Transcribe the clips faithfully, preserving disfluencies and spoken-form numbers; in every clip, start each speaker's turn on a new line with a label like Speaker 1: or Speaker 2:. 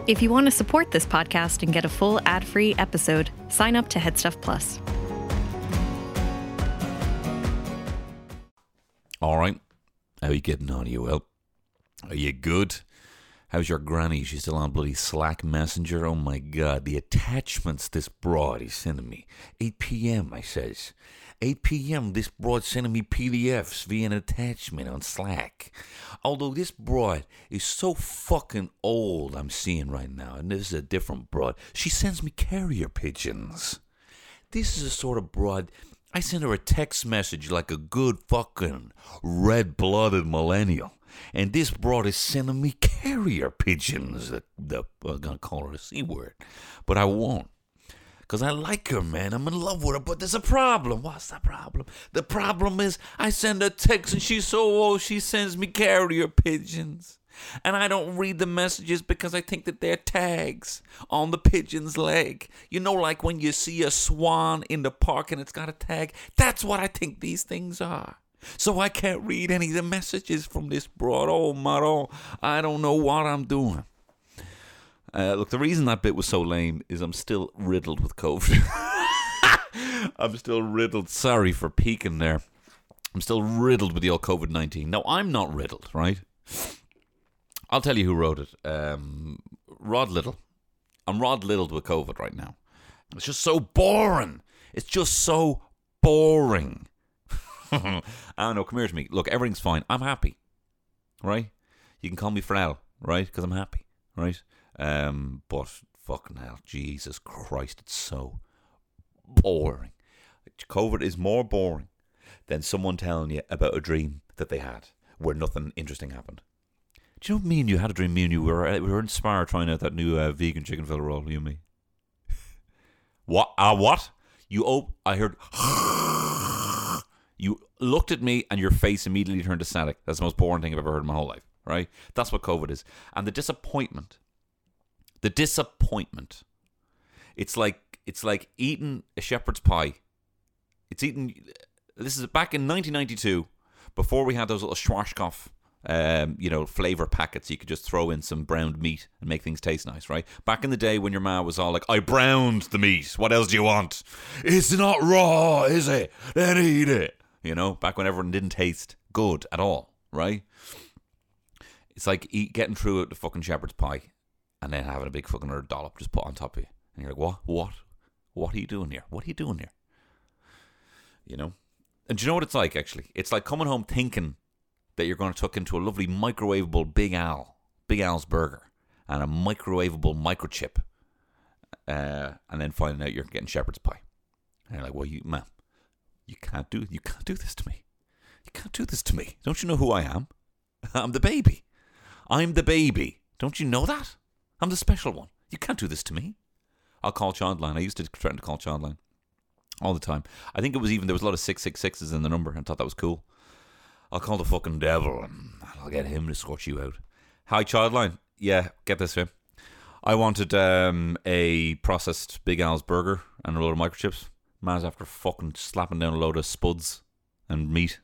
Speaker 1: If you want to support this podcast and get a full ad-free episode, sign up to Headstuff Plus.
Speaker 2: All right. How are you getting on, you well? Are you good? How's your granny? She's still on bloody Slack Messenger? Oh my God, the attachments this broad is sending me. eight p.m. I says. eight p.m. this broad sending me P D Fs via an attachment on Slack. Although this broad is so fucking old, I'm seeing right now, and this is a different broad. She sends me carrier pigeons. This is a sort of broad. I send her a text message like a good fucking red-blooded millennial. And this broad is sending me carrier pigeons. The, the, I'm going to call her a C word, but I won't. Because I like her, man. I'm in love with her, but there's a problem. What's the problem? The problem is I send her text and she's so old, she sends me carrier pigeons. And I don't read the messages because I think that they're tags on the pigeon's leg. You know, like when you see a swan in the park and it's got a tag? That's what I think these things are. So I can't read any of the messages from this broad. Oh, Maro, I don't know what I'm doing. Uh, look, the reason that bit was so lame is I'm still riddled with COVID. I'm still riddled. Sorry for peeking there. I'm still riddled with the old COVID nineteen. No, I'm not riddled, right? I'll tell you who wrote it. Um, Rod Little. I'm Rod Littled with COVID right now. It's just so boring. It's just so boring. I don't know. Come here to me. Look, everything's fine. I'm happy, right? You can call me Frel, right? Because I'm happy, right? Um, but fucking hell, Jesus Christ, it's so boring. COVID is more boring than someone telling you about a dream that they had where nothing interesting happened. Do you know me and you had a dream? Me and you were we were in Spar trying out that new uh, vegan chicken fillet roll. You and me. What? Ah, uh, what? You? Oh, I heard. You looked at me and your face immediately turned to static. That's the most boring thing I've ever heard in my whole life. Right? That's what COVID is, and the disappointment. The disappointment. It's like it's like eating a shepherd's pie. It's eating. This is back in nineteen ninety-two, before we had those little Schwarzkopf, um, you know, flavor packets. You could just throw in some browned meat and make things taste nice, right? Back in the day when your ma was all like, "I browned the meat. What else do you want? It's not raw, is it? Then eat it." You know, back when everyone didn't taste good at all, right? It's like eat, getting through it, the fucking shepherd's pie. And then having a big fucking dollop just put on top of you. And you're like, what? What? What are you doing here? What are you doing here? You know? And do you know what it's like, actually? It's like coming home thinking that you're going to tuck into a lovely microwavable Big Al, Big Al's burger, and a microwavable microchip. Uh, and then finding out you're getting shepherd's pie. And you're like, well, you, ma'am, you can't do, you can't do this to me. You can't do this to me. Don't you know who I am? I'm the baby. I'm the baby. Don't you know that? I'm the special one. You can't do this to me. I'll call Childline. I used to threaten to call Childline all the time. I think it was even, there was a lot of six six sixes in the number, and I thought that was cool. I'll call the fucking devil, and I'll get him to scorch you out. Hi, Childline. Yeah, get this here. I wanted um, a processed Big Al's burger and a load of microchips. Man's after fucking slapping down a load of spuds and meat.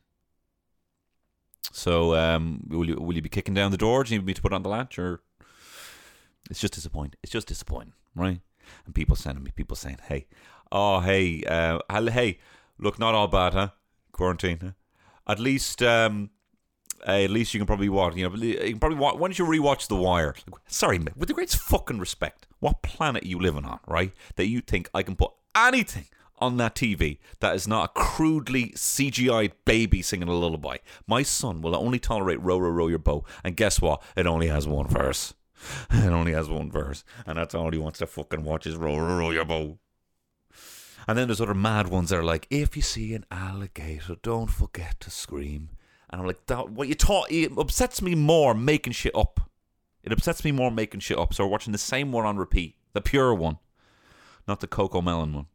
Speaker 2: So, um, will you will you be kicking down the door? Do you need me to put on the latch, or? It's just disappointing. It's just disappointing, right? And people sending me, people saying, "Hey, oh, hey, uh, hey, look, not all bad, huh? Quarantine, huh? At least, um, uh, at least you can probably watch. You know, you can probably watch. Why don't you rewatch The Wire? Like, sorry, mate, with the greatest fucking respect, what planet are you living on, right? That you think I can put anything on that T V that is not a crudely C G I'd baby singing a lullaby? My son will only tolerate "Row, Row, Row Your Boat," and guess what? It only has one verse. It only has one verse, and that's all he wants to fucking watch is "Row, Row, Row Your Boat." And then there's other mad ones that are like, "If you see an alligator, don't forget to scream." And I'm like, that, what you taught, it upsets me more making shit up. It upsets me more making shit up. So we're watching the same one on repeat, the pure one, not the Coco Melon one.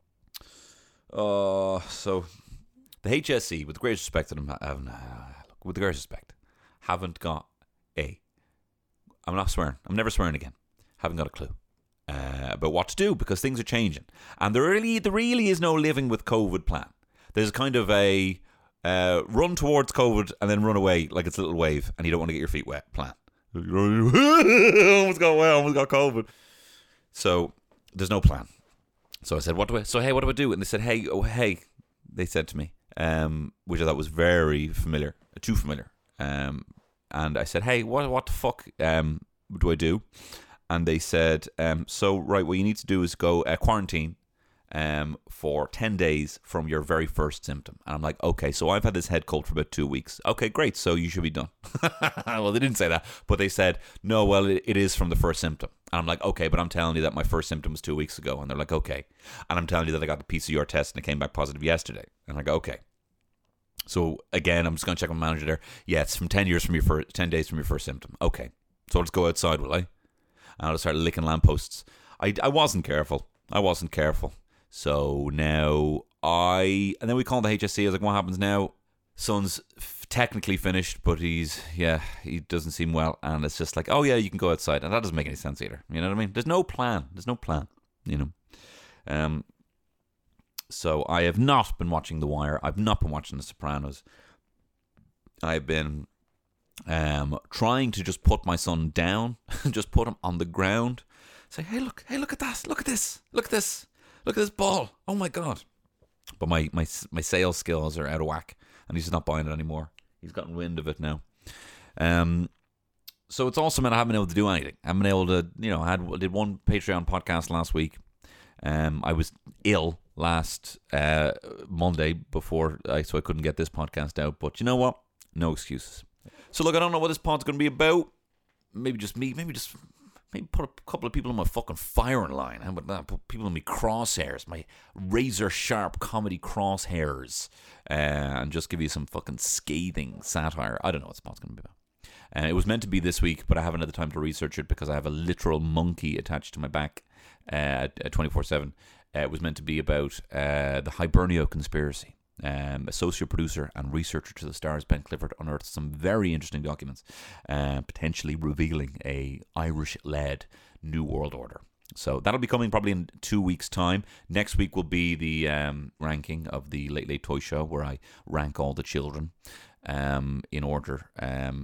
Speaker 2: Uh, so the H S E, with the greatest respect to them, haven't, uh, with the greatest respect, haven't got a. I'm not swearing. I'm never swearing again. Haven't got a clue uh, about what to do because things are changing, and there really, there really is no living with COVID plan. There's kind of a uh, run towards COVID and then run away like it's a little wave, and you don't want to get your feet wet plan. almost got well, almost got COVID. So there's no plan. So I said, what do I, so hey, what do I do? And they said, hey, oh, hey, they said to me, um, which I thought was very familiar, too familiar. Um, and I said, hey, what, what the fuck, um, do I do? And they said, um, so, right, what you need to do is go uh, quarantine um, for ten days from your very first symptom. And I'm like, okay, so I've had this head cold for about two weeks. Okay, great, so you should be done. Well, they didn't say that, but they said, no, well, it, it is from the first symptom. And I'm like, okay, but I'm telling you that my first symptom was two weeks ago. And they're like, okay. And I'm telling you that I got the P C R test and it came back positive yesterday. And I go, okay. So, again, I'm just going to check my manager there. Yeah, it's from ten years from your first, ten days from your first symptom. Okay, so let's go outside, will I? And I'll start licking lampposts. I, I wasn't careful. I wasn't careful. So now I... And then we called the H S C. I was like, what happens now? Son's f- technically finished, but he's... Yeah, he doesn't seem well. And it's just like, oh yeah, you can go outside. And that doesn't make any sense either. You know what I mean? There's no plan. There's no plan. You know? Um. So I have not been watching The Wire. I've not been watching The Sopranos. I've been... Um, trying to just put my son down, just put him on the ground, say, hey, look, hey, look at that, look at this, look at this, look at this ball, oh my God. But my, my, my sales skills are out of whack, and he's just not buying it anymore. He's gotten wind of it now. Um, so it's also meant I haven't been able to do anything. I haven't been able to, you know, I had, did one Patreon podcast last week. Um, I was ill last uh, Monday before, I, so I couldn't get this podcast out, but you know what? No excuses. So look, I don't know what this pod's going to be about. Maybe just me. Maybe just maybe put a couple of people in my fucking firing line. How about that? Put people in my crosshairs, my razor sharp comedy crosshairs, uh, and just give you some fucking scathing satire. I don't know what this pod's going to be about. Uh, it was meant to be this week, but I haven't had the time to research it because I have a literal monkey attached to my back uh, twenty-four seven. Uh, it was meant to be about uh, the Hibernia conspiracy. Um, associate producer and researcher to the stars, Ben Clifford, unearthed some very interesting documents, uh, potentially revealing a Irish-led New World Order. So that'll be coming probably in two weeks' time. Next week will be the um, ranking of the Late Late Toy Show, where I rank all the children um, in order, um,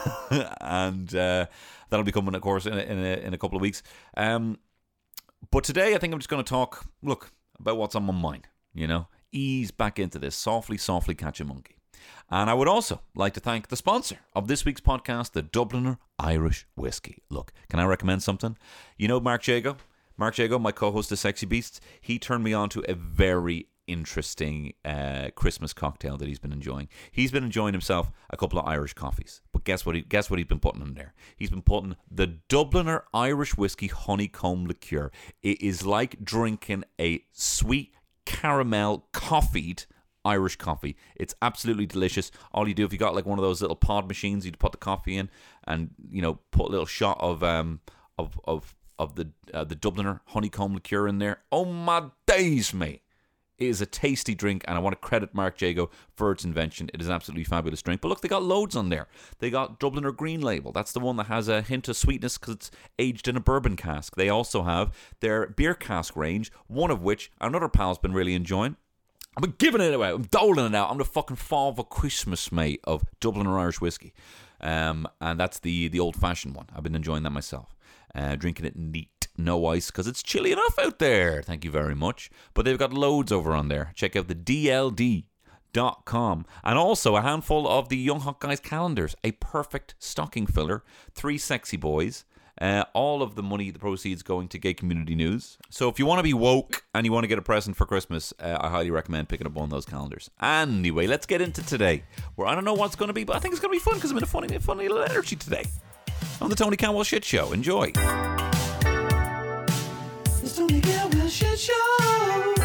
Speaker 2: and uh, that'll be coming, of course, in a, in a, in a couple of weeks. Um, but today, I think I'm just going to talk, look, about what's on my mind. You know. Ease back into this, softly, softly catch a monkey. And I would also like to thank the sponsor of this week's podcast, the Dubliner Irish Whiskey. Look, can I recommend something? You know Mark Jago? Mark Jago, my co-host of Sexy Beasts, he turned me on to a very interesting uh, Christmas cocktail that he's been enjoying. He's been enjoying himself a couple of Irish coffees. But guess what he, guess what he's been putting in there? He's been putting the Dubliner Irish Whiskey Honeycomb Liqueur. It is like drinking a sweet caramel coffeed Irish coffee. It's absolutely delicious. All you do, if you got like one of those little pod machines, you put the coffee in, and you know, put a little shot of um of of of the uh, the Dubliner honeycomb liqueur in there. Oh my days, mate! It is a tasty drink, and I want to credit Mark Jago for its invention. It is an absolutely fabulous drink. But look, they got loads on there. They got Dubliner Green Label. That's the one that has a hint of sweetness because it's aged in a bourbon cask. They also have their beer cask range, one of which another pal's been really enjoying. I'm giving it away. I'm doling it out. I'm the fucking Father Christmas, mate, of Dubliner Irish whiskey. Um, and that's the, the old-fashioned one. I've been enjoying that myself. Uh, drinking it neat. No ice because it's chilly enough out there. Thank you very much. But they've got loads over on there. Check out the D L D dot com. And also a handful of the Young Hot Guys calendars. A perfect stocking filler. Three sexy boys. Uh, all of the money, the proceeds going to Gay Community News. So if you want to be woke and you want to get a present for Christmas, uh, I highly recommend picking up one of those calendars. Anyway, let's get into today. Where I don't know what's going to be, but I think it's going to be fun because I'm in a funny, funny little energy today. On the Tony Cantwell Shit Show. Enjoy.
Speaker 3: It's Tony Cantwell Shit Show. And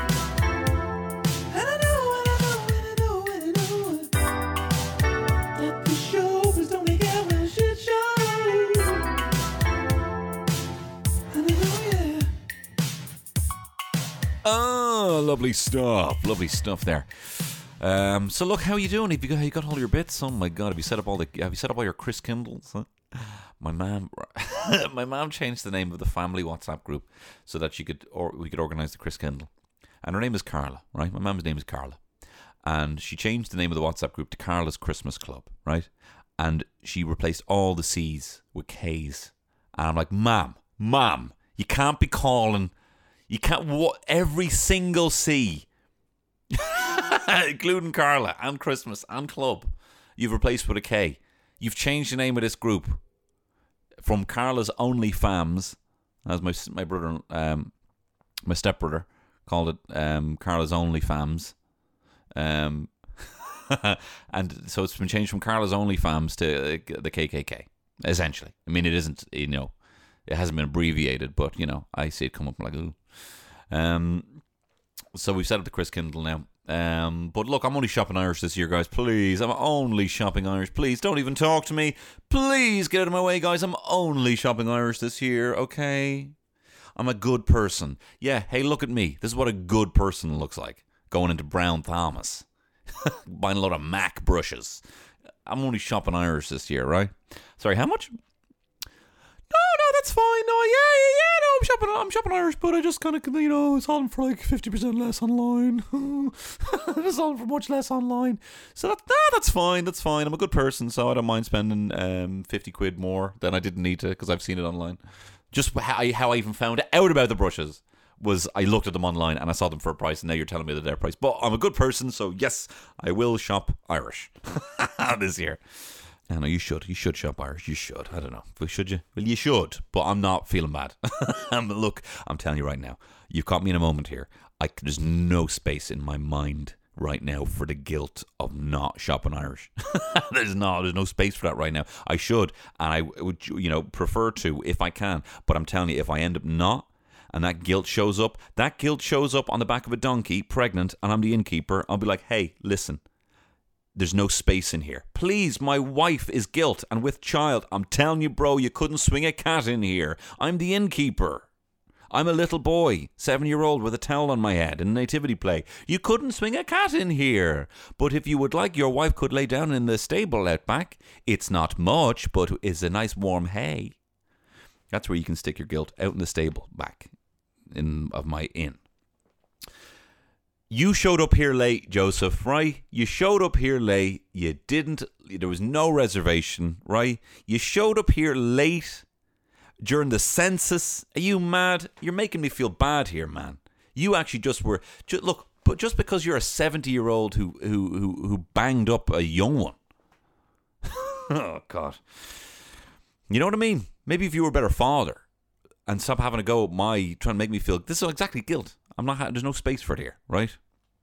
Speaker 3: I know, and I know, and I know, and I know that the show is Tony Cantwell Shit Show. And I know, yeah.
Speaker 2: Oh, lovely stuff. Lovely stuff there. Um, so look, how are you doing? Have you got, have you got all your bits? Oh my God, have you set up all the? Have you set up all your Chris Kindles? Huh? My mom, my mom changed the name of the family WhatsApp group so that she could, or we could organize the Chris Kindle. And her name is Carla, right? My mom's name is Carla, and she changed the name of the WhatsApp group to Carla's Christmas Club, right? and she replaced all the C's with K's. And I'm like, Mom, Mom, you can't be calling, you can't, what, every single C, including Carla and Christmas and Club, you've replaced with a K. You've changed the name of this group from Carla's Only Fams, as my my brother, um, my stepbrother called it, um, Carla's Only Fams. Um, and so it's been changed from Carla's Only Fams to uh, the K K K, essentially. I mean, it isn't, you know, it hasn't been abbreviated, but, you know, I see it come up like, ooh. Um, so we've set up the Chris Kindle now. Um, but look, I'm only shopping Irish this year, guys. Please, I'm only shopping Irish. Please, don't even talk to me. Please get out of my way, guys. I'm only shopping Irish this year, okay? I'm a good person. Yeah, hey, look at me. This is what a good person looks like. Going into Brown Thomas. Buying a lot of Mac brushes. I'm only shopping Irish this year, right? Sorry, how much? No, no, that's fine. No, yeah, yeah, yeah. No, I'm shopping. I'm shopping Irish, but I just kind of, you know, it's on for like fifty percent less online. It's on for much less online. So that, nah, that's fine. That's fine. I'm a good person, so I don't mind spending um fifty quid more than I didn't need to because I've seen it online. Just how I, how I even found out about the brushes was I looked at them online and I saw them for a price, and now you're telling me that they're price. But I'm a good person, so yes, I will shop Irish this year. I know you should. You should shop Irish. You should. I don't know. Should you? Well, you should. But I'm not feeling bad. um, look, I'm telling you right now. You've caught me in a moment here. I, there's no space in my mind right now for the guilt of not shopping Irish. there's not. There's no space for that right now. I should, and I would, you know, prefer to if I can. But I'm telling you, if I end up not, and that guilt shows up, that guilt shows up on the back of a donkey, pregnant, and I'm the innkeeper, I'll be like, hey, listen. There's no space in here. Please, my wife is guilt and with child. I'm telling you, bro, you couldn't swing a cat in here. I'm the innkeeper. I'm a little boy, seven-year-old with a towel on my head in a nativity play. You couldn't swing a cat in here. But if you would like, your wife could lay down in the stable out back. It's not much, but it's a nice warm hay. That's where you can stick your guilt, out in the stable back in of my inn. You showed up here late, Joseph, right? You showed up here late. You didn't, there was no reservation, right? You showed up here late during the census. Are you mad? You're making me feel bad here, man. You actually just were, just, look, but just because you're a seventy-year-old who, who, who, who banged up a young one. Oh, God. You know what I mean? Maybe if you were a better father and stop having to go at my, trying to make me feel, this is exactly guilt. I'm not. There's no space for it here, right?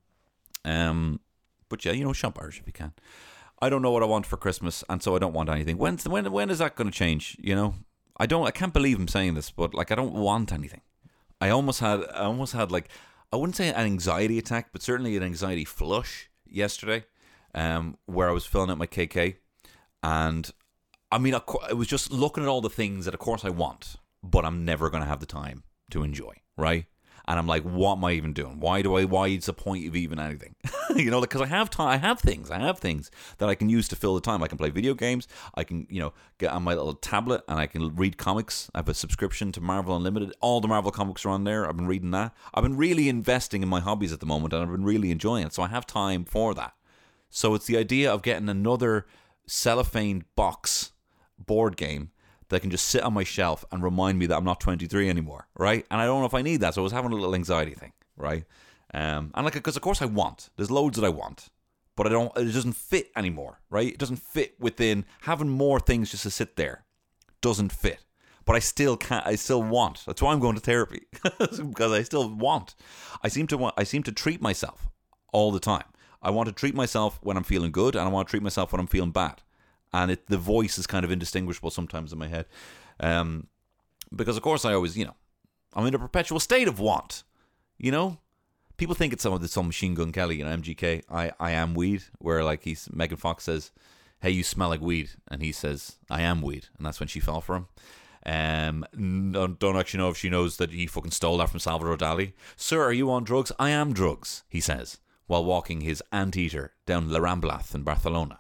Speaker 2: Um, but yeah, you know, shop Irish if you can. I don't know what I want for Christmas, and so I don't want anything. When's when? When is that going to change? You know, I don't. I can't believe I'm saying this, but like, I don't want anything. I almost had. I almost had like, I wouldn't say an anxiety attack, but certainly an anxiety flush yesterday, um, where I was filling out my K K, and I mean, I was just looking at all the things that, of course, I want, but I'm never going to have the time to enjoy, right? And I'm like, what am I even doing? Why do I? Why is the point of even anything? you know, because like, I have time. I have things. I have things that I can use to fill the time. I can play video games. I can, you know, get on my little tablet and I can read comics. I have a subscription to Marvel Unlimited. All the Marvel comics are on there. I've been reading that. I've been really investing in my hobbies at the moment, and I've been really enjoying it. So I have time for that. So it's the idea of getting another cellophane box board game that can just sit on my shelf and remind me that I'm not twenty-three anymore, right? And I don't know if I need that, so I was having a little anxiety thing, right? Um, and like, because of course I want. There's loads that I want, but I don't. It doesn't fit anymore, right? It doesn't fit within having more things just to sit there. Doesn't fit, but I still can't. I still want. That's why I'm going to therapy because I still want. I seem to want. I seem to treat myself all the time. I want to treat myself when I'm feeling good, and I want to treat myself when I'm feeling bad. And it, the voice is kind of indistinguishable sometimes in my head. Um, because, of course, I always, you know, I'm in a perpetual state of want. You know? People think it's some of the some Machine Gun Kelly, you know, M G K. I, I am weed. Where, like, he's Megan Fox says, hey, you smell like weed. And he says, I am weed. And that's when she fell for him. Um, don't, don't actually know if she knows that he fucking stole that from Salvador Dali. Sir, are you on drugs? I am drugs, he says, while walking his anteater down La Rambla in Barcelona.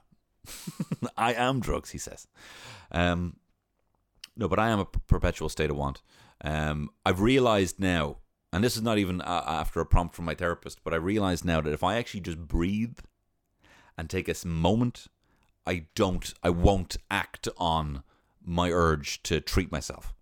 Speaker 2: I am drugs, he says. Um, no, but I am a perpetual state of want. Um, I've realized now, and this is not even uh, after a prompt from my therapist, but I realize now that if I actually just breathe and take a moment I don't, I won't act on my urge to treat myself,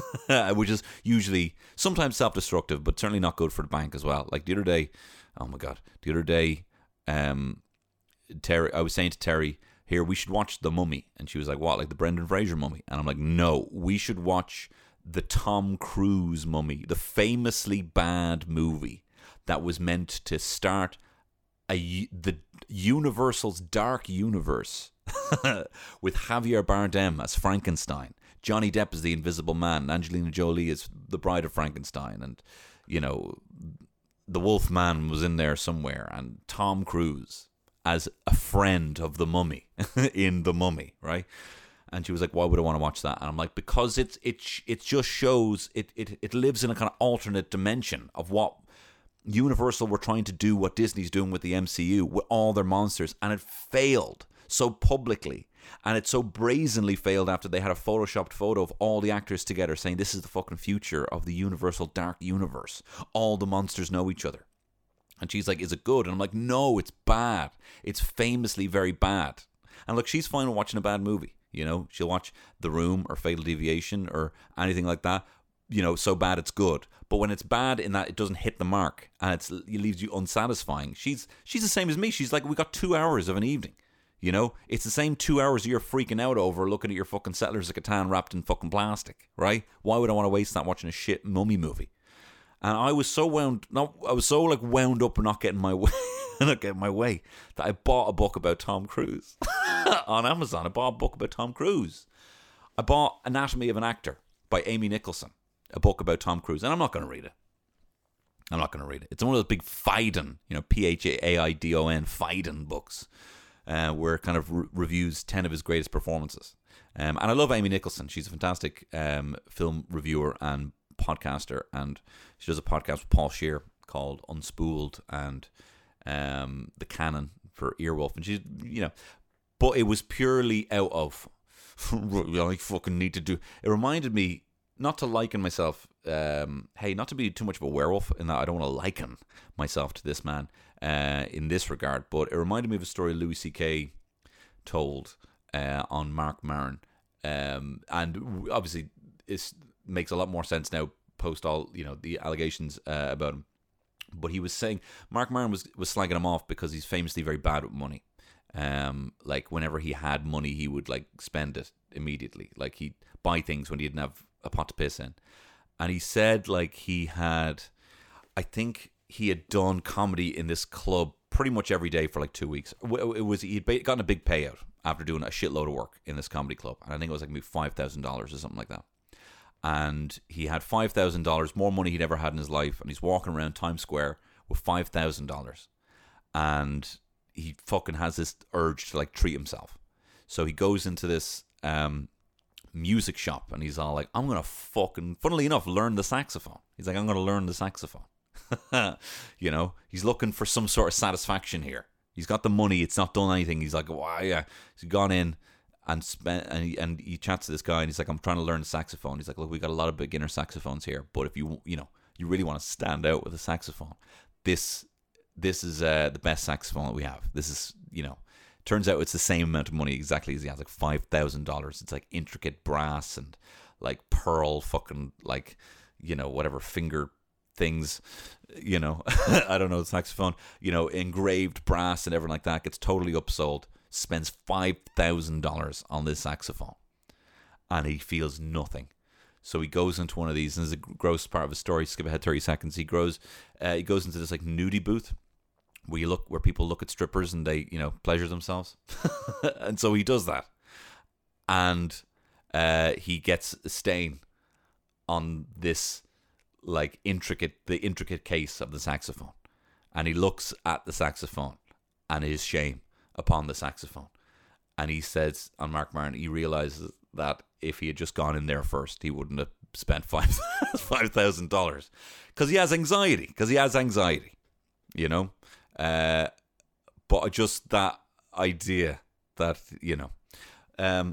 Speaker 2: which is usually sometimes self-destructive, but certainly not good for the bank as well. Like the other day, oh my God, the other day, um, Terry, I was saying to Terry, here, we should watch The Mummy. And she was like, what, like the Brendan Fraser Mummy? And I'm like, no, we should watch the Tom Cruise Mummy, the famously bad movie that was meant to start a, the Universal's Dark Universe with Javier Bardem as Frankenstein, Johnny Depp as the Invisible Man, Angelina Jolie as the Bride of Frankenstein, and, you know, the Wolfman was in there somewhere, and Tom Cruise as a friend of the Mummy in The Mummy, right? And she was like, why would I want to watch that? And I'm like, because it's it it just shows, it, it, it lives in a kind of alternate dimension of what Universal were trying to do, what Disney's doing with the M C U, with all their monsters, and it failed so publicly, and it so brazenly failed after they had a photoshopped photo of all the actors together saying this is the fucking future of the Universal Dark Universe. All the monsters know each other. And she's like, is it good? And I'm like, no, it's bad. It's famously very bad. And look, she's fine with watching a bad movie. You know, she'll watch The Room or Fatal Deviation or anything like that. You know, so bad it's good. But when it's bad in that it doesn't hit the mark and it's, it leaves you unsatisfying, she's she's the same as me. She's like, we got two hours of an evening. You know, it's the same two hours you're freaking out over looking at your fucking Settlers of Catan wrapped in fucking plastic, right? Why would I want to waste that watching a shit mummy movie? And I was so wound, not, I was so like wound up and not getting my way, not getting my way, that I bought a book about Tom Cruise on Amazon. I bought a book about Tom Cruise. I bought Anatomy of an Actor by Amy Nicholson, a book about Tom Cruise, and I'm not going to read it. I'm not going to read it. It's one of those big Phaidon, you know, P H A I D O N, Phaidon books. Uh, where it kind of re- reviews ten of his greatest performances. Um, and I love Amy Nicholson. She's a fantastic um, film reviewer and podcaster. And she does a podcast with Paul Scheer called Unspooled and um, The Canon for Earwolf. And she's, you know, but it was purely out of, I fucking need to do. It reminded me not to liken myself, um, hey, not to be too much of a werewolf in that I don't want to liken myself to this man. Uh, in this regard, but it reminded me of a story Louis C K told uh, on Mark Maron, um, and obviously it makes a lot more sense now post all, you know, the allegations uh, about him. But he was saying Mark Maron was was slagging him off because he's famously very bad with money. Um, like whenever he had money, he would like spend it immediately. Like he'd buy things when he didn't have a pot to piss in, and he said like he had, I think. He had done comedy in this club pretty much every day for like two weeks. It was he'd gotten a big payout after doing a shitload of work in this comedy club, and I think it was like maybe five thousand dollars or something like that. And he had five thousand dollars, more money he'd ever had in his life, and he's walking around Times Square with five thousand dollars, and he fucking has this urge to like treat himself. So he goes into this um, music shop, and he's all like, "I'm gonna fucking," funnily enough, learn the saxophone. He's like, "I'm gonna learn the saxophone." You know, he's looking for some sort of satisfaction here. He's got the money, it's not done anything. He's like, wow, yeah. He's gone in and spent, and he, and he chats to this guy, and he's like, I'm trying to learn the saxophone. He's like, look, we got a lot of beginner saxophones here, but if you, you know, you really want to stand out with a saxophone, this, this is uh, the best saxophone that we have. This is, you know, turns out it's the same amount of money exactly as he has, like five thousand dollars. It's like intricate brass and like pearl fucking, like, you know, whatever finger things, you know, I don't know, the saxophone, you know, engraved brass and everything like that, gets totally upsold, spends five thousand dollars on this saxophone, and he feels nothing. So he goes into one of these, and there's a gross part of his story, skip ahead thirty seconds, he grows, uh, he goes into this like nudie booth, where you look, where people look at strippers and they, you know, pleasure themselves, and so he does that, and uh, he gets a stain on this like intricate the intricate case of the saxophone, and he looks at the saxophone and his shame upon the saxophone, and he says on Mark Maron, he realizes that if he had just gone in there first, he wouldn't have spent five five thousand dollars because he has anxiety because he has anxiety you know uh but just that idea that, you know, um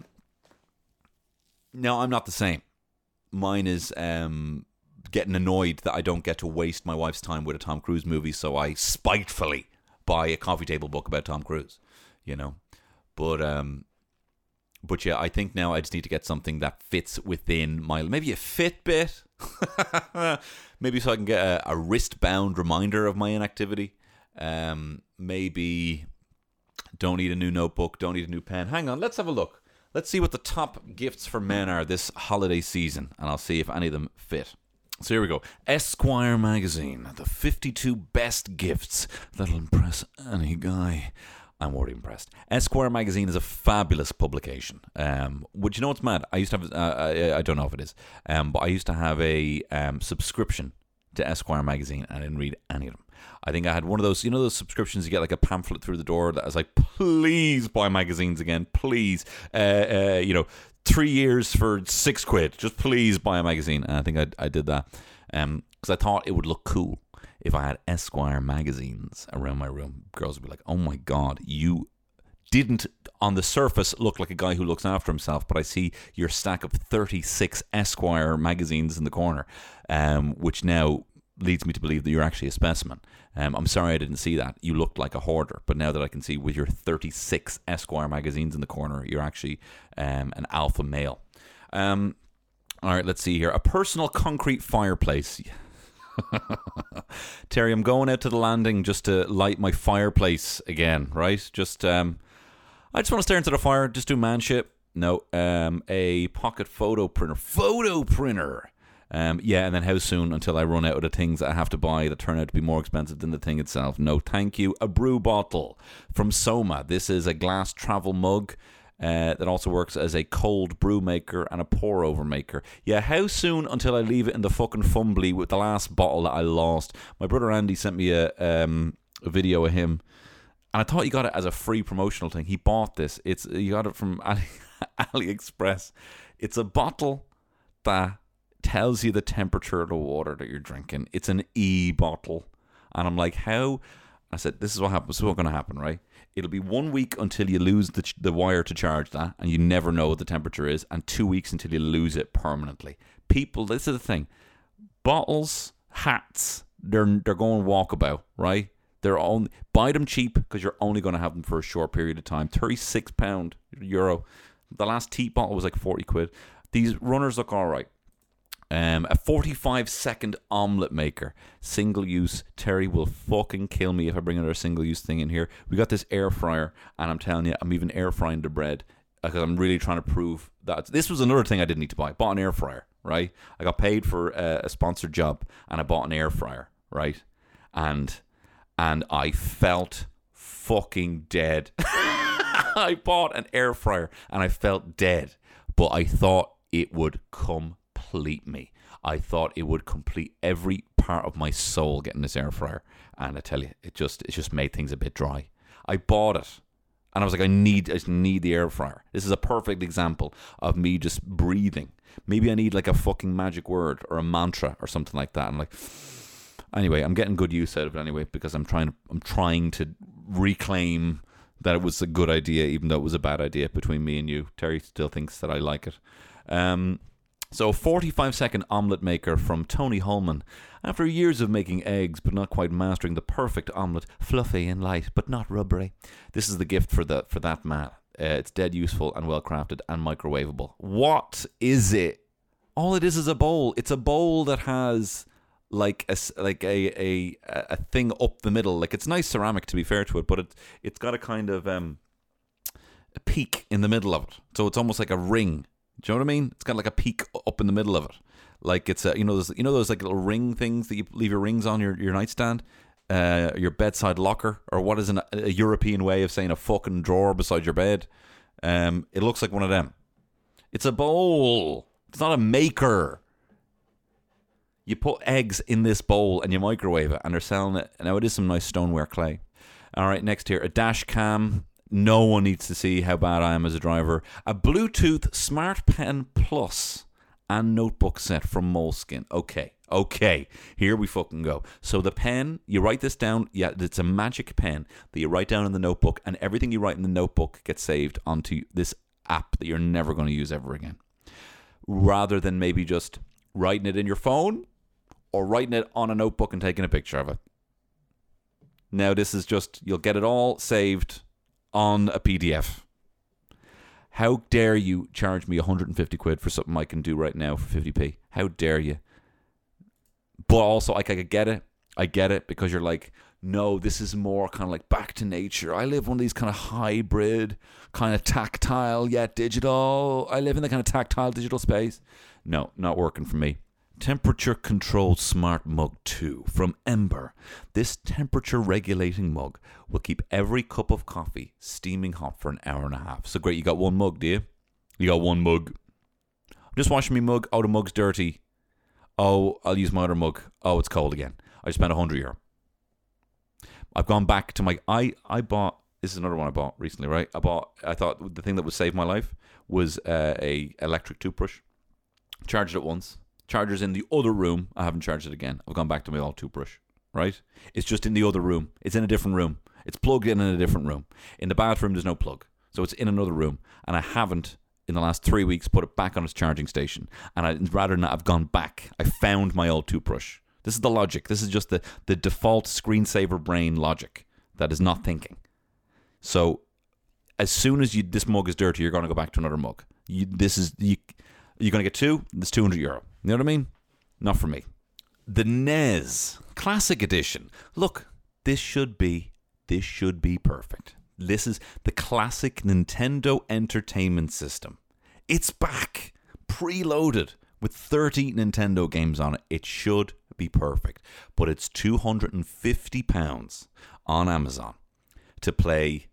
Speaker 2: no, I'm not the same. Mine is um getting annoyed that I don't get to waste my wife's time with a Tom Cruise movie, so I spitefully buy a coffee table book about Tom Cruise, you know. But um, but yeah, I think now I just need to get something that fits within my, maybe a Fitbit, maybe so I can get a, a wrist-bound reminder of my inactivity. Um, maybe don't need a new notebook, don't need a new pen. Hang on, let's have a look. Let's see what the top gifts for men are this holiday season, and I'll see if any of them fit. So here we go. Esquire magazine, the fifty-two best gifts that'll impress any guy. I'm already impressed. Esquire magazine is a fabulous publication. Um, would you know what's mad? I used to have, uh, I, I don't know if it is, um, but I used to have a um, subscription to Esquire magazine, and I didn't read any of them. I think I had one of those, you know, those subscriptions you get like a pamphlet through the door that was like, please buy magazines again, please. Uh, uh, you know, three years for six quid, just please buy a magazine. And I think I, I did that because um, I thought it would look cool if I had Esquire magazines around my room. Girls would be like, oh my God, you didn't on the surface look like a guy who looks after himself, but I see your stack of thirty-six Esquire magazines in the corner, um, which now leads me to believe that you're actually a specimen. Um, I'm sorry I didn't see that. You looked like a hoarder, but now that I can see with your thirty-six Esquire magazines in the corner, you're actually um, an alpha male. Um, all right, let's see here. A personal concrete fireplace. Terry, I'm going out to the landing just to light my fireplace again, right? Just, um, I just want to stare into the fire, just do man shit. No, um, a pocket photo printer. Photo printer! Um, yeah, and then how soon until I run out of the things that I have to buy that turn out to be more expensive than the thing itself? No, thank you. A brew bottle from Soma. This is a glass travel mug uh, that also works as a cold brew maker and a pour over maker. Yeah, how soon until I leave it in the fucking fumbly with the last bottle that I lost? My brother Andy sent me a, um, a video of him, and I thought he got it as a free promotional thing. He bought this. It's you got it from Ali, AliExpress. It's a bottle that tells you the temperature of the water that you're drinking. It's an e-bottle. And I'm like, how? I said, this is what happens. This is what's going to happen, right? It'll be one week until you lose the, ch- the wire to charge that, and you never know what the temperature is, and two weeks until you lose it permanently. People, this is the thing. Bottles, hats, they're they're going walkabout, right? They're only, buy them cheap because you're only going to have them for a short period of time. thirty-six pounds, euro. The last tea bottle was like forty quid. These runners look all right. Um, a forty-five second omelette maker, single use. Terry will fucking kill me if I bring another single use thing in here. We got this air fryer, and I'm telling you, I'm even air frying the bread because I'm really trying to prove that. This was another thing I didn't need to buy. Bought an air fryer, right? I got paid for a, a sponsored job, and I bought an air fryer, right? And and I felt fucking dead. I bought an air fryer, and I felt dead, but I thought it would come. Complete me. I thought it would complete every part of my soul getting this air fryer, and I tell you, it just it just made things a bit dry. I bought it, and I was like, I need I just need the air fryer. This is a perfect example of me just breathing. Maybe I need like a fucking magic word or a mantra or something like that. I'm like, anyway, I'm getting good use out of it anyway because I'm trying I'm trying to reclaim that it was a good idea, even though it was a bad idea between me and you. Terry still thinks that I like it. Um. So, forty-five second omelette maker from Tony Holman. After years of making eggs but not quite mastering the perfect omelette, fluffy and light but not rubbery, this is the gift for the for that man. Uh, it's dead useful and well crafted and microwavable. What is it? All it is is a bowl. It's a bowl that has like a like a a a thing up the middle. Like, it's nice ceramic, to be fair to it, but it it's got a kind of um a peak in the middle of it. So it's almost like a ring. Do you know what I mean? It's got like a peak up in the middle of it, like it's a you know those you know those like little ring things that you leave your rings on your, your nightstand, uh, your bedside locker, or what is an, a European way of saying a fucking drawer beside your bed. Um, it looks like one of them. It's a bowl. It's not a maker. You put eggs in this bowl and you microwave it, and they're selling it. Now, it is some nice stoneware clay. All right, next here, a dash cam. No one needs to see how bad I am as a driver. A Bluetooth Smart Pen Plus and notebook set from Moleskine. Okay, okay, here we fucking go. So the pen, you write this down. Yeah, it's a magic pen that you write down in the notebook, and everything you write in the notebook gets saved onto this app that you're never going to use ever again. Rather than maybe just writing it in your phone or writing it on a notebook and taking a picture of it. Now, this is just, you'll get it all saved on a P D F. How dare you charge me one hundred fifty quid for something I can do right now for fifty p? How dare you? But also, like, I get it. I get it because you're like, no, this is more kind of like back to nature. I live one of these kind of hybrid, kind of tactile yet digital. I live in the kind of tactile digital space. No, not working for me. Temperature controlled smart mug two from Ember. This temperature regulating mug will keep every cup of coffee steaming hot for an hour and a half. So great, you got one mug, do you? You got one mug. I'm just washing my mug. Oh, the mug's dirty. Oh, I'll use my other mug. Oh, it's cold again. I spent one hundred euro. I've gone back to my... I, I bought... This is another one I bought recently, right? I bought... I thought the thing that would save my life was uh, a electric toothbrush. Charged it once. Charger's in the other room. I haven't charged it again. I've gone back to my old toothbrush, right? It's just in the other room. It's in a different room. It's plugged in in a different room. In the bathroom, there's no plug. So it's in another room. And I haven't, in the last three weeks, put it back on its charging station. And I, rather than that, I've gone back. I found my old toothbrush. This is the logic. This is just the, the default screensaver brain logic that is not thinking. So as soon as you this mug is dirty, you're going to go back to another mug. You, this is you, you're going to get two. That's two hundred euro. You know what I mean? Not for me. The N E S Classic Edition. Look, this should be this should be perfect. This is the classic Nintendo Entertainment System. It's back, preloaded with thirty Nintendo games on it. It should be perfect, but it's two hundred fifty pounds on Amazon to play,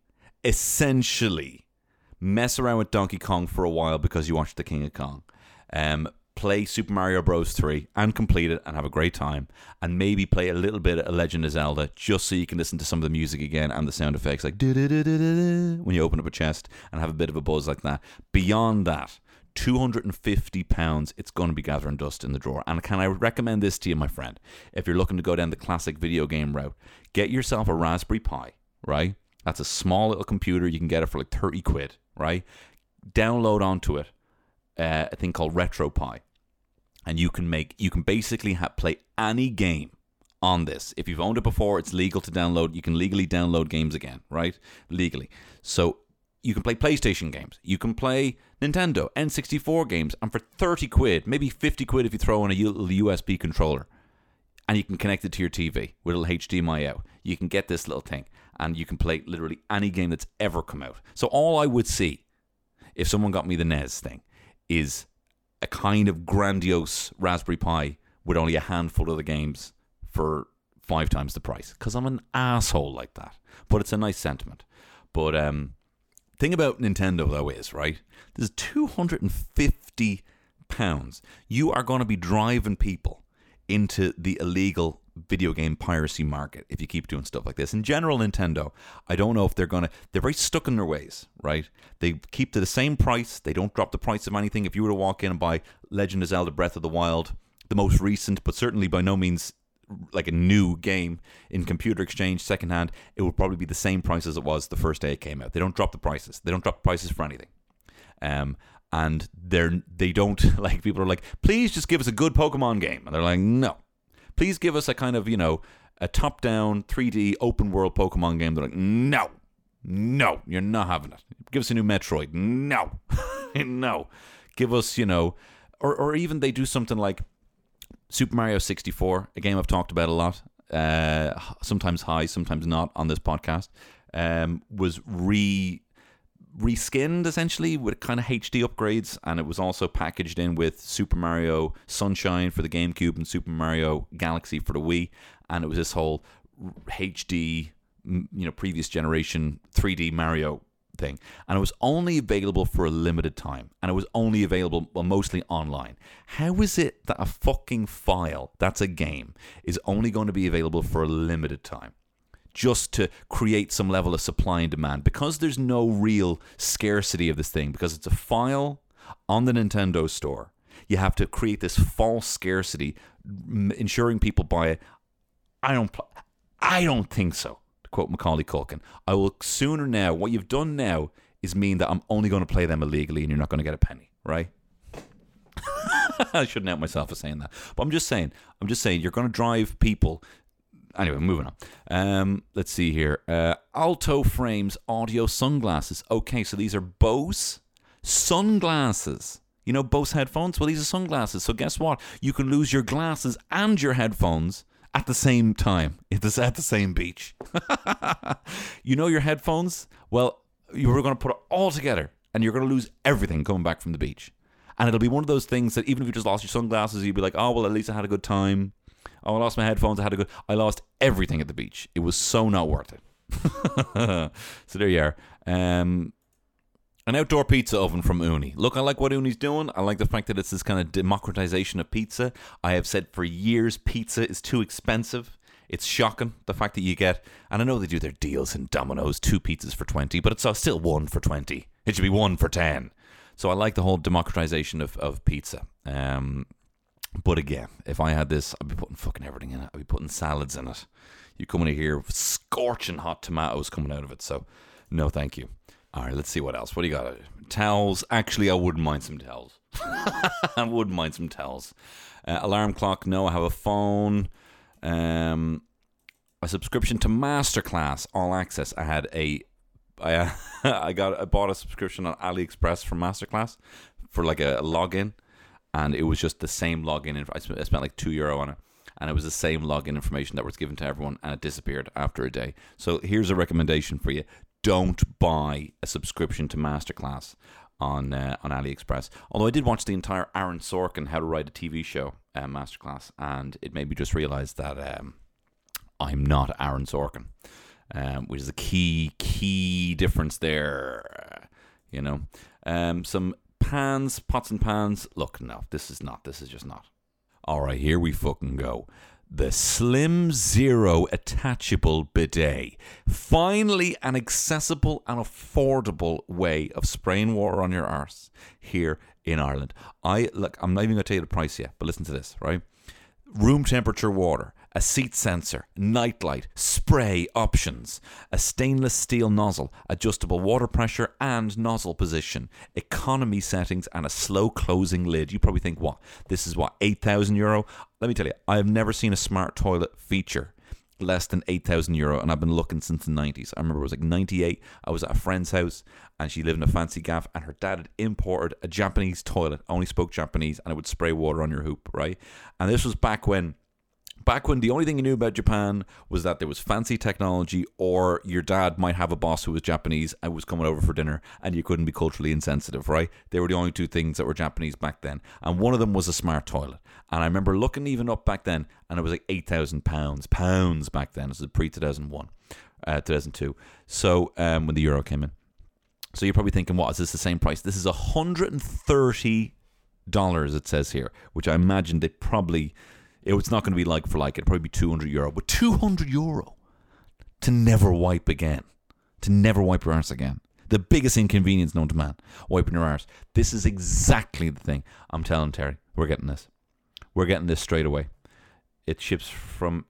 Speaker 2: essentially mess around with Donkey Kong for a while because you watched The King of Kong, um, play Super Mario Bros. three and complete it and have a great time, and maybe play a little bit of Legend of Zelda just so you can listen to some of the music again and the sound effects like when you open up a chest and have a bit of a buzz like that. Beyond that, two hundred fifty pounds, it's going to be gathering dust in the drawer. And can I recommend this to you, my friend? If you're looking to go down the classic video game route, get yourself a Raspberry Pi, right? That's a small little computer. You can get it for like thirty quid, right? Download onto it uh, a thing called RetroPie. And you can make, you can basically ha- play any game on this. If you've owned it before, it's legal to download. You can legally download games again, right? Legally. So you can play PlayStation games. You can play Nintendo N sixty-four games. And for thirty quid, maybe fifty quid if you throw in a U S B controller, and you can connect it to your T V with a little H D M I out, you can get this little thing. And you can play literally any game that's ever come out. So all I would see, if someone got me the N E S thing, is a kind of grandiose Raspberry Pi with only a handful of the games for five times the price. Because I'm an asshole like that. But it's a nice sentiment. But um, thing about Nintendo, though, is, right, this is two hundred fifty pounds. You are going to be driving people into the illegal video game piracy market if you keep doing stuff like this. In general, Nintendo, I don't know if they're going to... They're very stuck in their ways, right? They keep to the same price. They don't drop the price of anything. If you were to walk in and buy Legend of Zelda Breath of the Wild, the most recent, but certainly by no means like a new game in computer exchange, secondhand, it would probably be the same price as it was the first day it came out. They don't drop the prices. They don't drop the prices for anything. Um, and they're, they don't... Like, people are like, please just give us a good Pokemon game. And they're like, no. Please give us a kind of, you know, a top-down, three D, open-world Pokemon game. They're like, no, no, you're not having it. Give us a new Metroid. No, no. Give us, you know, or, or even they do something like Super Mario sixty-four, a game I've talked about a lot, uh, sometimes high, sometimes not on this podcast, um, was re... reskinned essentially with kind of H D upgrades, and it was also packaged in with Super Mario Sunshine for the GameCube and Super Mario Galaxy for the Wii, and it was this whole H D, you know, previous generation three D Mario thing, and it was only available for a limited time, and it was only available, well, mostly online. How is it that a fucking file that's a game is only going to be available for a limited time? Just to create some level of supply and demand, because there's no real scarcity of this thing, because it's a file on the Nintendo store. You have to create this false scarcity, ensuring people buy it. I don't, I don't think so. To quote Macaulay Culkin, I will sooner now. What you've done now is mean that I'm only going to play them illegally, and you're not going to get a penny, right? I shouldn't out myself for saying that, but I'm just saying. I'm just saying you're going to drive people. Anyway, moving on. Um, let's see here. Uh, Alto Frames audio sunglasses. Okay, so these are Bose Sunglasses. You know, Bose headphones? Well, these are sunglasses. So guess what? You can lose your glasses and your headphones at the same time. It's at the same beach. You know your headphones? Well, you're going to put it all together and you're going to lose everything coming back from the beach. And it'll be one of those things that even if you just lost your sunglasses, you'd be like, oh, well, at least I had a good time. Oh, I lost my headphones. I had a good... I lost everything at the beach. It was so not worth it. So there you are. Um... An outdoor pizza oven from Uni. Look, I like what Uni's doing. I like the fact that it's this kind of democratization of pizza. I have said for years pizza is too expensive. It's shocking, the fact that you get... And I know they do their deals in Domino's, two pizzas for twenty, but it's still one for twenty. It should be one for ten. So I like the whole democratization of, of pizza. Um, but again, if I had this, I'd be putting fucking everything in it. I'd be putting salads in it. You come in here with scorching hot tomatoes coming out of it. So, no thank you. All right, let's see what else. What do you got? Towels. Actually, I wouldn't mind some towels. I wouldn't mind some towels. Uh, alarm clock. No, I have a phone. Um, a subscription to Masterclass All Access. I had a, I, uh, I got, I bought a subscription on AliExpress for Masterclass for like a, a login, and it was just the same login. I spent, I spent like two euro on it, and it was the same login information that was given to everyone, and it disappeared after a day. So here's a recommendation for you. Don't buy a subscription to Masterclass on uh, on AliExpress. Although I did watch the entire Aaron Sorkin How to Write a T V Show uh, Masterclass, and it made me just realize that um, I'm not Aaron Sorkin, um, which is a key, key difference there, you know. Um, some pans, pots and pans. Look, no, this is not. This is just not. All right, here we fucking go. The Slim Zero Attachable Bidet. Finally, an accessible and affordable way of spraying water on your arse here in Ireland. I look, I'm not even going to tell you the price yet, but listen to this, right? Room temperature water, a seat sensor, nightlight, spray options, a stainless steel nozzle, adjustable water pressure and nozzle position, economy settings, and a slow closing lid. You probably think, what? This is what, eight thousand euro? Let me tell you, I have never seen a smart toilet feature less than eight thousand euro, and I've been looking since the nineties. I remember it was like ninety-eight. I was at a friend's house, and she lived in a fancy gaff, and her dad had imported a Japanese toilet, only spoke Japanese, and it would spray water on your hoop, right? And this was back when Back when the only thing you knew about Japan was that there was fancy technology, or your dad might have a boss who was Japanese and was coming over for dinner, and you couldn't be culturally insensitive, right? They were the only two things that were Japanese back then. And one of them was a smart toilet. And I remember looking even up back then, and it was like eight thousand pounds. Pounds back then. This was pre two thousand one, uh, two thousand two. So um, when the euro came in. So you're probably thinking, what, is this the same price? This is one hundred thirty dollars, it says here, which I imagine they probably... It's not going to be like for like. It'll probably be two hundred euro. But two hundred euro to never wipe again. To never wipe your arse again. The biggest inconvenience known to man. Wiping your arse. This is exactly the thing. I'm telling Terry. We're getting this. We're getting this straight away. It ships from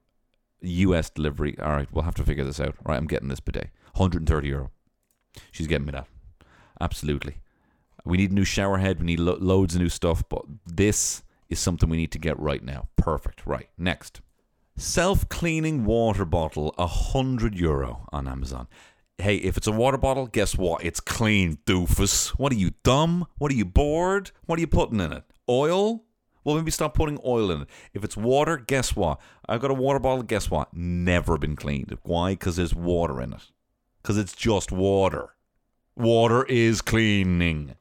Speaker 2: U S delivery. All right. We'll have to figure this out. All right. I'm getting this bidet. one hundred thirty euro. She's getting me that. Absolutely. We need a new shower head. We need lo- loads of new stuff. But this... is something we need to get right now. Perfect. Right. Next. Self-cleaning water bottle, one hundred euro on Amazon. Hey, if it's a water bottle, guess what? It's clean, doofus. What are you, dumb? What are you, bored? What are you putting in it? Oil? Well, maybe stop putting oil in it. If it's water, guess what? I've got a water bottle, guess what? Never been cleaned. Why? Because there's water in it. Because it's just water. Water is cleaning.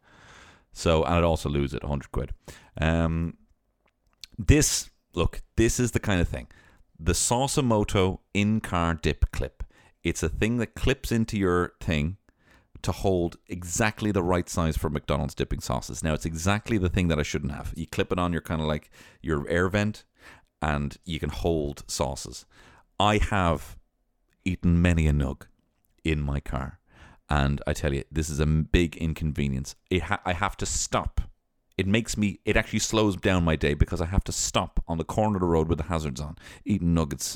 Speaker 2: So, and I'd also lose it, one hundred quid. Um... This, look, this is the kind of thing. The Sausamoto in-car dip clip. It's a thing that clips into your thing to hold exactly the right size for McDonald's dipping sauces. Now, it's exactly the thing that I shouldn't have. You clip it on your kind of like your air vent, and you can hold sauces. I have eaten many a nug in my car, and I tell you, this is a big inconvenience. It ha- I have to stop. It makes me, it actually slows down my day because I have to stop on the corner of the road with the hazards on, eating nuggets.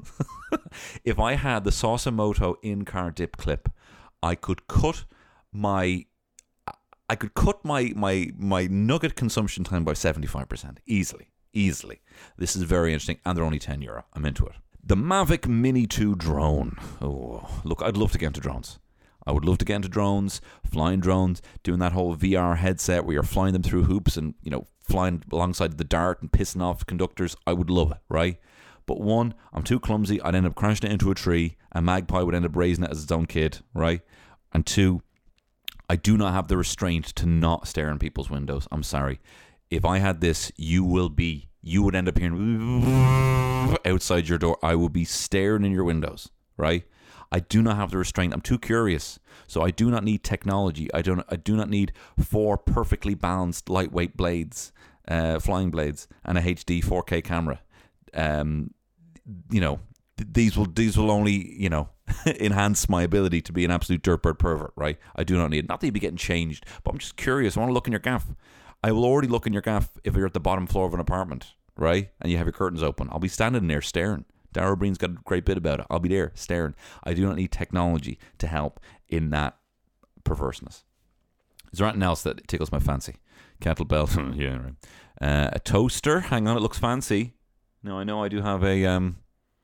Speaker 2: If I had the Sausamoto in-car dip clip, I could cut my, I could cut my, my, my nugget consumption time by seventy-five percent. Easily. Easily. This is very interesting, and they're only ten euro. I'm into it. The Mavic Mini two drone. Oh, look, I'd love to get into drones. I would love to get into drones, flying drones, doing that whole V R headset where you're flying them through hoops and, you know, flying alongside the dart and pissing off conductors. I would love it, right? But one, I'm too clumsy. I'd end up crashing it into a tree. A magpie would end up raising it as its own kid, right? And two, I do not have the restraint to not stare in people's windows. I'm sorry. If I had this, you will be, you would end up hearing outside your door. I would be staring in your windows, right? I do not have the restraint. I'm too curious. So I do not need technology. I don't. I do not need four perfectly balanced lightweight blades, uh, flying blades, and a H D four K camera. Um, you know, th- these will these will only, you know, enhance my ability to be an absolute dirtbird pervert, right? I do not need it. Not that you'd be getting changed, but I'm just curious. I want to look in your gaff. I will already look in your gaff if you're at the bottom floor of an apartment, right? And you have your curtains open. I'll be standing there staring. Dara Breen's got a great bit about it. I'll be there staring. I do not need technology to help in that perverseness. Is there anything else that tickles my fancy? Kettlebell, yeah, right. Uh, a toaster. Hang on, it looks fancy. No, I know I do have a, um...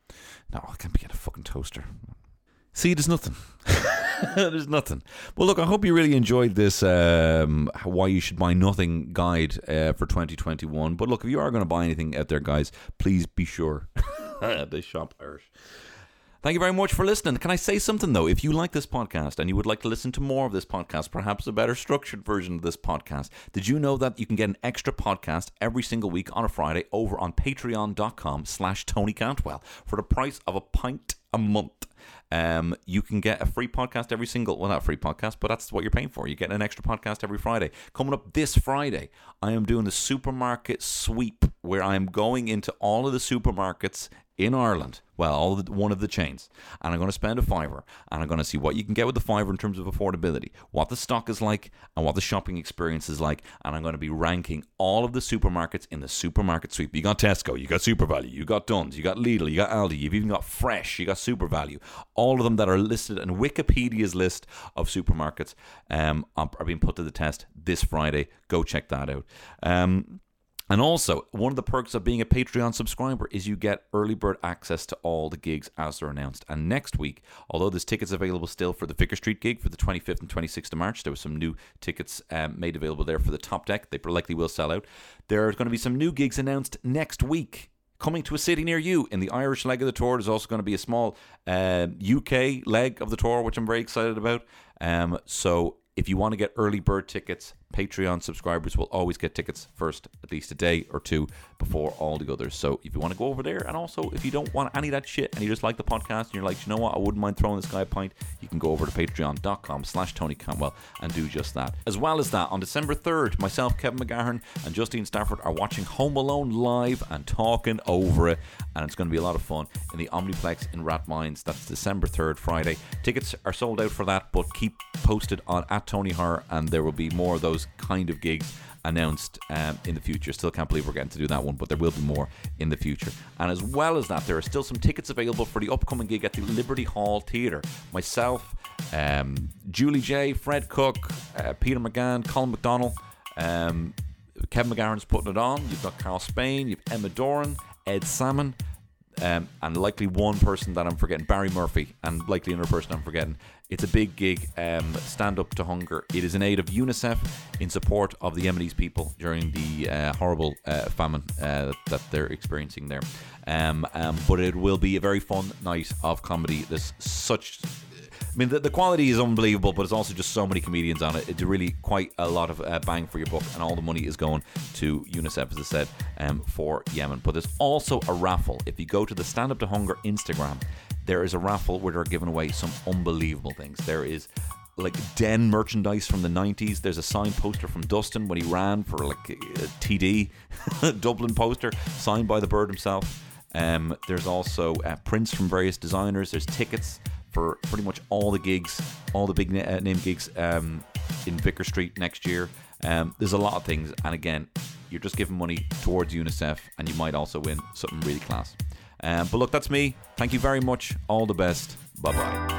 Speaker 2: No, I can't be getting a fucking toaster. See, there's nothing. There's nothing. Well, look, I hope you really enjoyed this um, Why You Should Buy Nothing guide uh, for twenty twenty-one. But look, if you are going to buy anything out there, guys, please be sure they shop Irish. Thank you very much for listening. Can I say something, though? If you like this podcast and you would like to listen to more of this podcast, perhaps a better structured version of this podcast, did you know that you can get an extra podcast every single week on a Friday over on patreon.com slash Tony Cantwell for the price of a pint a month? Um, you can get a free podcast every single, well, not a free podcast, but that's what you're paying for. You get an extra podcast every Friday. Coming up this Friday, I am doing the supermarket sweep where I am going into all of the supermarkets in Ireland, well, all of the, one of the chains, and I'm going to spend a fiver, and I'm going to see what you can get with the fiver in terms of affordability, what the stock is like, and what the shopping experience is like, and I'm going to be ranking all of the supermarkets in the supermarket sweep. You got Tesco, you got SuperValu, you got Dunn's, you got Lidl, you got Aldi, you've even got Fresh, you got SuperValu, all of them that are listed in Wikipedia's list of supermarkets um, are being put to the test this Friday. Go check that out. Um... And also, one of the perks of being a Patreon subscriber is you get early bird access to all the gigs as they're announced. And next week, although there's tickets available still for the Vicar Street gig for the twenty-fifth and twenty-sixth of March, there were some new tickets um, made available there for the Top Deck. They likely will sell out. There's going to be some new gigs announced next week, coming to a city near you. In the Irish leg of the tour, there's also going to be a small uh, U K leg of the tour, which I'm very excited about. Um, so if you want to get early bird tickets, Patreon subscribers will always get tickets first, at least a day or two before all the others. So if you want to go over there, and also if you don't want any of that shit and you just like the podcast and you're like, you know what, I wouldn't mind throwing this guy a pint, you can go over to patreon.com slash Tony Cantwell and do just that. As well as that, on December third, myself, Kevin McGahern, and Justine Stafford are watching Home Alone live and talking over it, and it's going to be a lot of fun in the Omniplex in Rathmines. That's December third, Friday. Tickets are sold out for that, but keep posted on at Tony Horror, and there will be more of those kind of gigs announced um, in the future. Still can't believe we're getting to do that one, but there will be more in the future. And as well as that, there are still some tickets available for the upcoming gig at the Liberty Hall Theatre. Myself, um, Julie J, Fred Cook, uh, Peter McGann, Colin McDonald, um, Kevin McGarren's putting it on. You've got Carl Spain, you've Emma Doran, Ed Salmon, Um, and likely one person that I'm forgetting, Barry Murphy, and likely another person I'm forgetting. It's a big gig, um, Stand Up to Hunger. It is in aid of UNICEF in support of the Yemenis people during the uh, horrible uh, famine uh, that they're experiencing there. Um, um, but it will be a very fun night of comedy. There's such... I mean, the, the quality is unbelievable, but it's also just so many comedians on it. It's really quite a lot of uh, bang for your buck, and all the money is going to UNICEF, as I said, um, for Yemen. But there's also a raffle. If you go to the Stand Up to Hunger Instagram, there is a raffle where they're giving away some unbelievable things. There is like Den merchandise from the nineties. There's a signed poster from Dustin when he ran for like a T D Dublin poster signed by the bird himself. Um, there's also uh, prints from various designers. There's tickets for pretty much all the gigs, all the big na- uh, name gigs um, in Vicar Street next year. Um, there's a lot of things, and again, you're just giving money towards UNICEF, and you might also win something really class. Um, but look, that's me. Thank you very much. All the best. Bye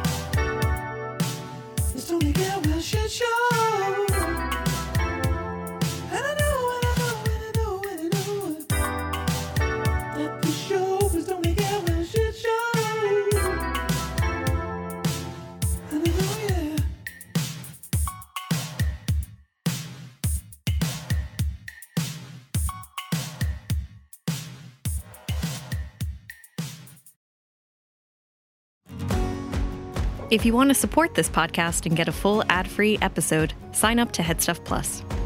Speaker 2: bye.
Speaker 3: It's Tony Cantwell Shit Show. And I know, and I know, and I know, and I know that the show is Tony Cantwell Shit Show. And I know, yeah.
Speaker 1: If you want to support this podcast and get a full ad-free episode, sign up to Headstuff Plus.